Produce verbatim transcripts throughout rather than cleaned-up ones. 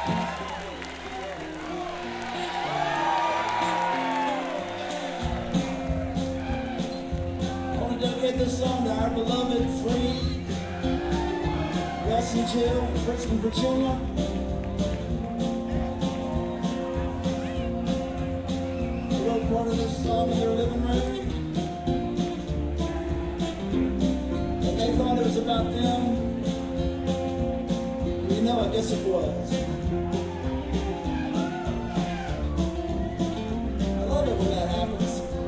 This song to our beloved friend Russell Jill from Richmond, Virginia. They wrote part of this song in their living room, and they thought it was about them. You know, I guess it was. I love it when that happens.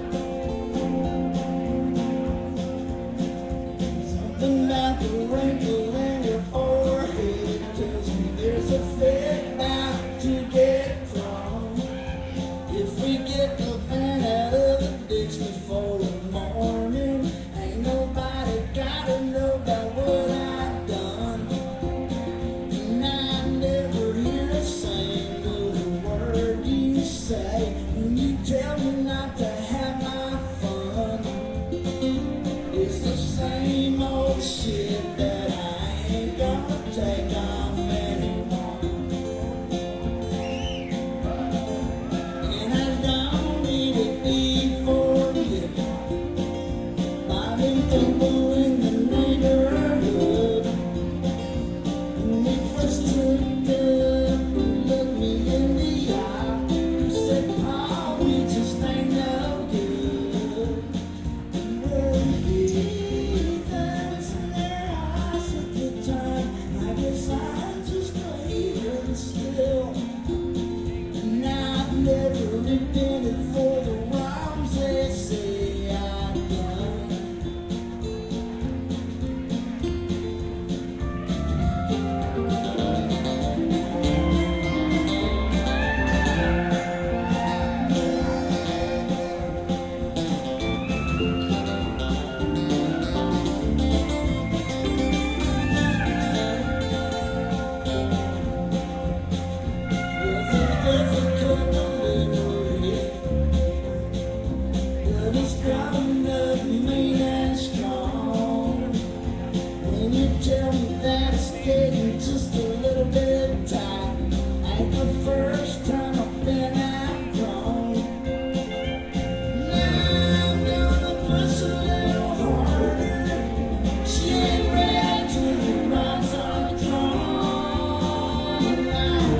About the wrinkle in your forehead tells me there's a fit bound to get from. If we get the van out of the ditch before the morning, ain't nobody gotta know about what I've done. And I never hear a single word you say when you tell me not to have my fun. It's the same old shit that I ain't gonna take off anymore. And I don't need to be forgiven by them people in the neighborhood. When we first took up and looked me in the eye, you said, "Paul, we just ain't no good." Well, never repented for the wrongs they say I've done. It's growing up mean and strong. When you tell me that it's getting just a little bit tight, ain't the first time I've been outgrown. Now I'm gonna push a little harder. She ain't ready till the rides are drawn. Now I'm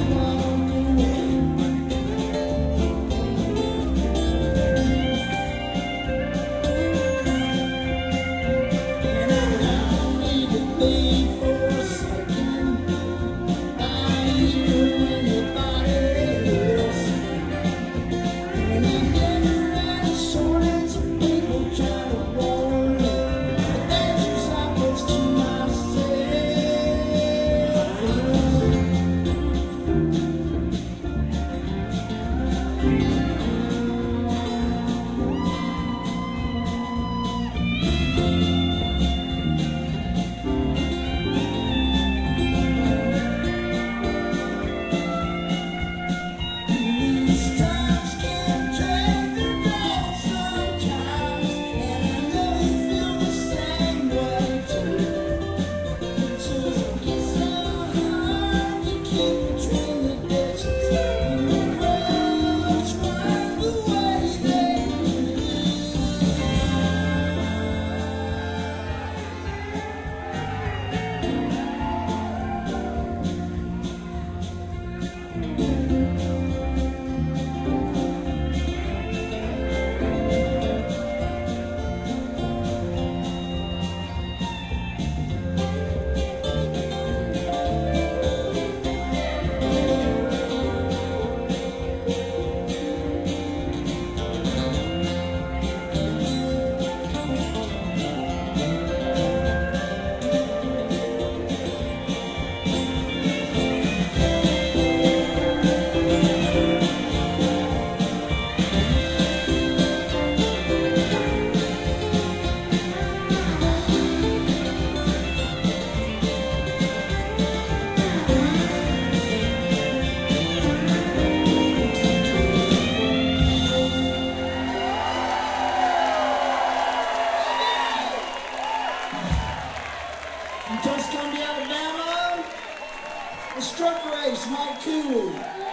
Mike Cooley.